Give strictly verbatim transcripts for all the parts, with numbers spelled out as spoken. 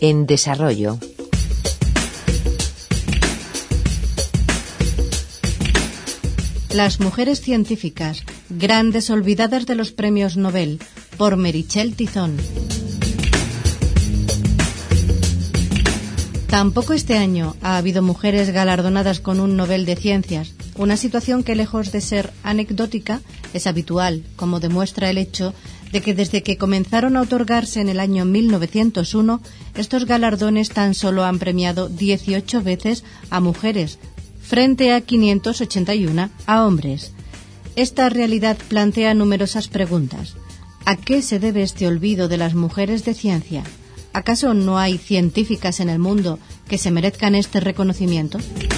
En desarrollo. Las mujeres científicas, grandes olvidadas de los premios Nobel, por Meritxell Tizón. Tampoco este año ha habido mujeres galardonadas con un Nobel de Ciencias, una situación que, lejos de ser anecdótica, es habitual, como demuestra el hecho de que desde que comenzaron a otorgarse en el año mil novecientos uno, estos galardones tan solo han premiado dieciocho veces a mujeres, frente a quinientos ochenta y uno a hombres. Esta realidad plantea numerosas preguntas. ¿A qué se debe este olvido de las mujeres de ciencia? ¿Acaso no hay científicas en el mundo que se merezcan este reconocimiento?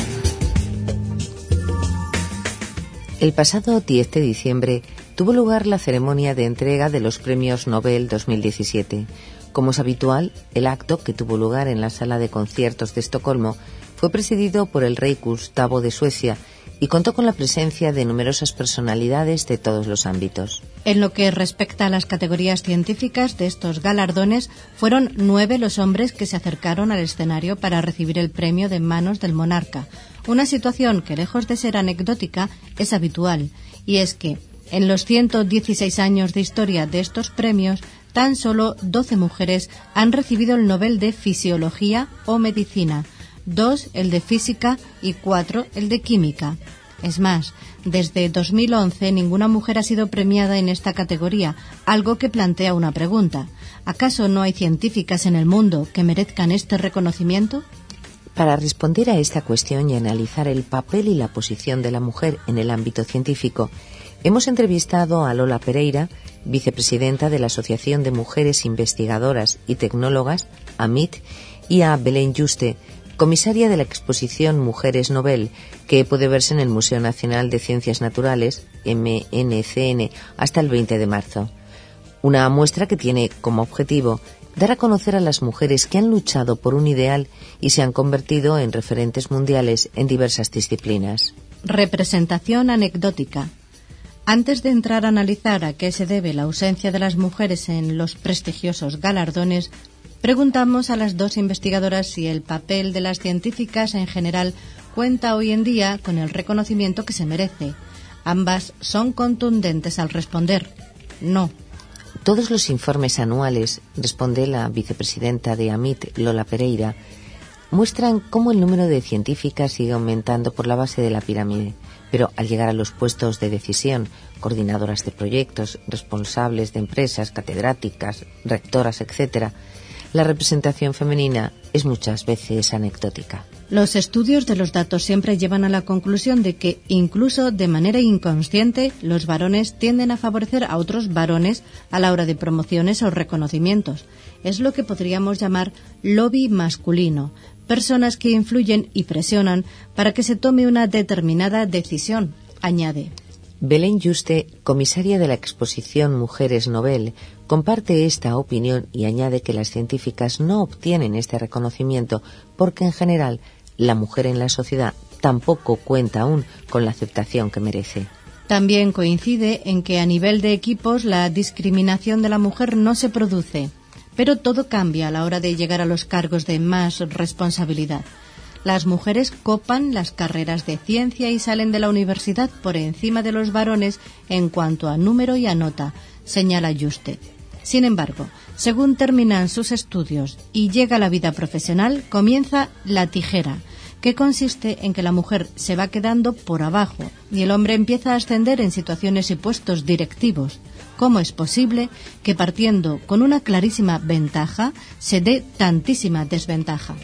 El pasado diez de diciembre tuvo lugar la ceremonia de entrega de los Premios Nobel dos mil diecisiete. Como es habitual, el acto, que tuvo lugar en la sala de conciertos de Estocolmo, fue presidido por el rey Gustavo de Suecia y contó con la presencia de numerosas personalidades de todos los ámbitos. En lo que respecta a las categorías científicas de estos galardones, fueron nueve los hombres que se acercaron al escenario para recibir el premio de manos del monarca, una situación que, lejos de ser anecdótica, es habitual, y es que, en los ciento dieciséis años de historia de estos premios, tan solo doce mujeres han recibido el Nobel de Fisiología o Medicina, dos el de Física y cuatro el de Química. Es más, desde dos mil once ninguna mujer ha sido premiada en esta categoría, algo que plantea una pregunta. ¿Acaso no hay científicas en el mundo que merezcan este reconocimiento? Para responder a esta cuestión y analizar el papel y la posición de la mujer en el ámbito científico, hemos entrevistado a Lola Pereira, vicepresidenta de la Asociación de Mujeres Investigadoras y Tecnólogas, A M I T, y a Belén Juste, comisaria de la exposición Mujeres Nobel, que puede verse en el Museo Nacional de Ciencias Naturales, M N C N, hasta el veinte de marzo. Una muestra que tiene como objetivo dar a conocer a las mujeres que han luchado por un ideal y se han convertido en referentes mundiales en diversas disciplinas. Representación anecdótica. Antes de entrar a analizar a qué se debe la ausencia de las mujeres en los prestigiosos galardones, preguntamos a las dos investigadoras si el papel de las científicas en general cuenta hoy en día con el reconocimiento que se merece. Ambas son contundentes al responder: no. Todos los informes anuales, responde la vicepresidenta de A M I T, Lola Pereira, muestran cómo el número de científicas sigue aumentando por la base de la pirámide, pero al llegar a los puestos de decisión, coordinadoras de proyectos, responsables de empresas, catedráticas, rectoras, etcétera, la representación femenina es muchas veces anecdótica. Los estudios de los datos siempre llevan a la conclusión de que, incluso de manera inconsciente, los varones tienden a favorecer a otros varones a la hora de promociones o reconocimientos. Es lo que podríamos llamar lobby masculino, personas que influyen y presionan para que se tome una determinada decisión, añade. Belén Juste, comisaria de la exposición Mujeres Nobel, comparte esta opinión y añade que las científicas no obtienen este reconocimiento porque, en general, la mujer en la sociedad tampoco cuenta aún con la aceptación que merece. También coincide en que a nivel de equipos la discriminación de la mujer no se produce, pero todo cambia a la hora de llegar a los cargos de más responsabilidad. Las mujeres copan las carreras de ciencia y salen de la universidad por encima de los varones en cuanto a número y a nota, señala Juste. Sin embargo, según terminan sus estudios y llega la vida profesional, comienza la tijera, que consiste en que la mujer se va quedando por abajo y el hombre empieza a ascender en situaciones y puestos directivos. ¿Cómo es posible que, partiendo con una clarísima ventaja, se dé tantísima desventaja?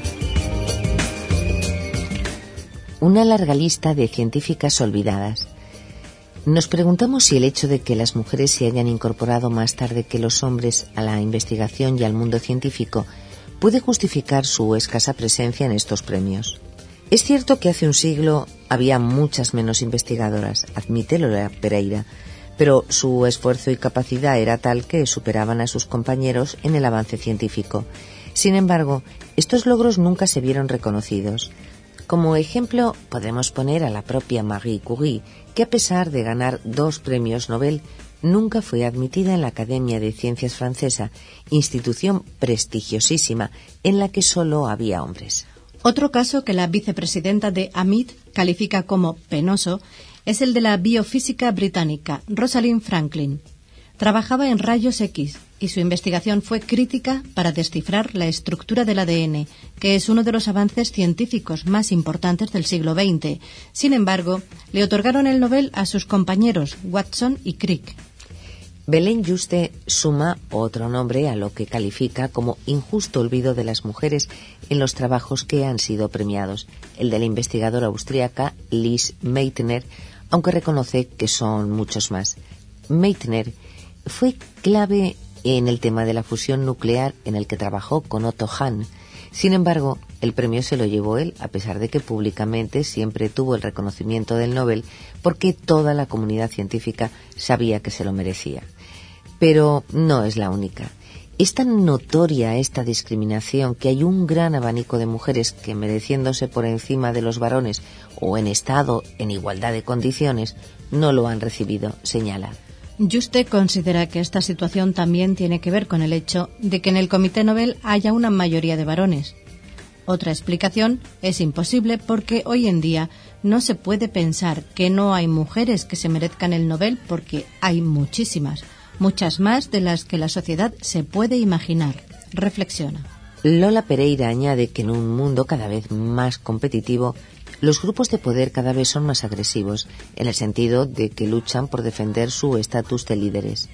Una larga lista de científicas olvidadas. Nos preguntamos si el hecho de que las mujeres se hayan incorporado más tarde que los hombres a la investigación y al mundo científico puede justificar su escasa presencia en estos premios. Es cierto que hace un siglo había muchas menos investigadoras, admite Lola Pereira, pero su esfuerzo y capacidad era tal que superaban a sus compañeros en el avance científico. Sin embargo, estos logros nunca se vieron reconocidos. Como ejemplo, podemos poner a la propia Marie Curie, que a pesar de ganar dos premios Nobel, nunca fue admitida en la Academia de Ciencias francesa, institución prestigiosísima en la que solo había hombres. Otro caso que la vicepresidenta de A M I T califica como penoso es el de la biofísica británica Rosalind Franklin. Trabajaba en rayos X y su investigación fue crítica para descifrar la estructura del A D N, que es uno de los avances científicos más importantes del siglo veinte. Sin embargo, le otorgaron el Nobel a sus compañeros Watson y Crick. Belén Juste suma otro nombre a lo que califica como injusto olvido de las mujeres en los trabajos que han sido premiados, el de la investigadora austríaca Lise Meitner, aunque reconoce que son muchos más. Meitner fue clave en el tema de la fusión nuclear en el que trabajó con Otto Hahn. Sin embargo, el premio se lo llevó él, a pesar de que públicamente siempre tuvo el reconocimiento del Nobel, porque toda la comunidad científica sabía que se lo merecía. Pero no es la única. Es tan notoria esta discriminación que hay un gran abanico de mujeres que, mereciéndose por encima de los varones o en estado en igualdad de condiciones, no lo han recibido, señala. Juste considera que esta situación también tiene que ver con el hecho de que en el Comité Nobel haya una mayoría de varones. Otra explicación es imposible porque hoy en día no se puede pensar que no hay mujeres que se merezcan el Nobel porque hay muchísimas, muchas más de las que la sociedad se puede imaginar. Reflexiona. Lola Pereira añade que en un mundo cada vez más competitivo, los grupos de poder cada vez son más agresivos, en el sentido de que luchan por defender su estatus de líderes.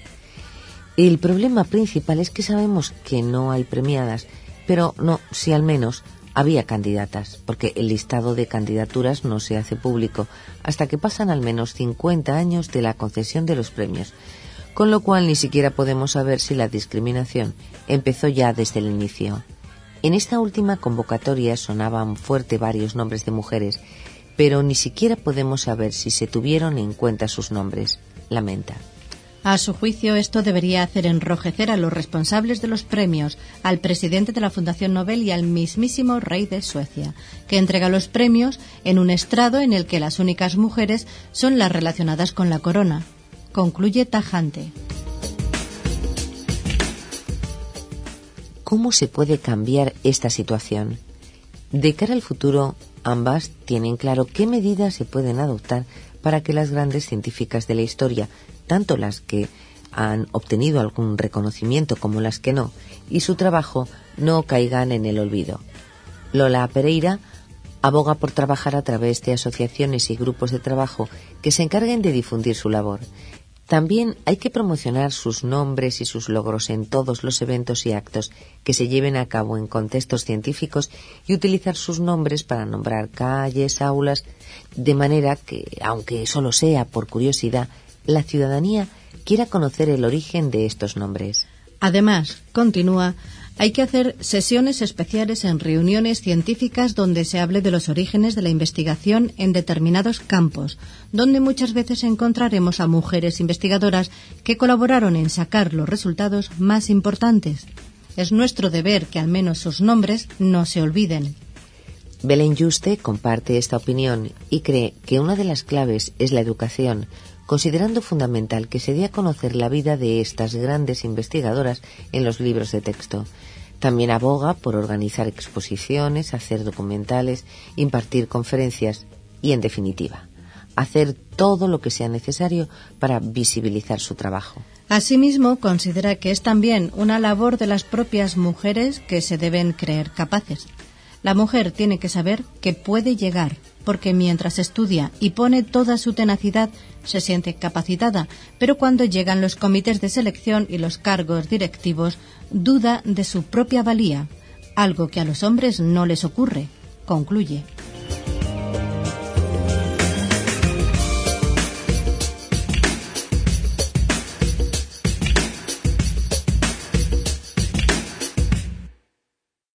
El problema principal es que sabemos que no hay premiadas, pero no, si al menos había candidatas, porque el listado de candidaturas no se hace público hasta que pasan al menos cincuenta años de la concesión de los premios, con lo cual ni siquiera podemos saber si la discriminación empezó ya desde el inicio. En esta última convocatoria sonaban fuerte varios nombres de mujeres, pero ni siquiera podemos saber si se tuvieron en cuenta sus nombres, lamenta. A su juicio, esto debería hacer enrojecer a los responsables de los premios, al presidente de la Fundación Nobel y al mismísimo rey de Suecia, que entrega los premios en un estrado en el que las únicas mujeres son las relacionadas con la corona. Concluye tajante. ¿Cómo se puede cambiar esta situación? De cara al futuro, ambas tienen claro qué medidas se pueden adoptar para que las grandes científicas de la historia, tanto las que han obtenido algún reconocimiento como las que no, y su trabajo no caigan en el olvido. Lola Pereira aboga por trabajar a través de asociaciones y grupos de trabajo que se encarguen de difundir su labor. También hay que promocionar sus nombres y sus logros en todos los eventos y actos que se lleven a cabo en contextos científicos y utilizar sus nombres para nombrar calles, aulas, de manera que, aunque solo sea por curiosidad, la ciudadanía quiera conocer el origen de estos nombres. Además, continúa, hay que hacer sesiones especiales en reuniones científicas donde se hable de los orígenes de la investigación en determinados campos, donde muchas veces encontraremos a mujeres investigadoras que colaboraron en sacar los resultados más importantes. Es nuestro deber que al menos sus nombres no se olviden. Belén Juste comparte esta opinión y cree que una de las claves es la educación, considerando fundamental que se dé a conocer la vida de estas grandes investigadoras en los libros de texto. También aboga por organizar exposiciones, hacer documentales, impartir conferencias y, en definitiva, hacer todo lo que sea necesario para visibilizar su trabajo. Asimismo, considera que es también una labor de las propias mujeres que se deben creer capaces. La mujer tiene que saber que puede llegar, porque mientras estudia y pone toda su tenacidad, se siente capacitada, pero cuando llegan los comités de selección y los cargos directivos, duda de su propia valía, algo que a los hombres no les ocurre, concluye.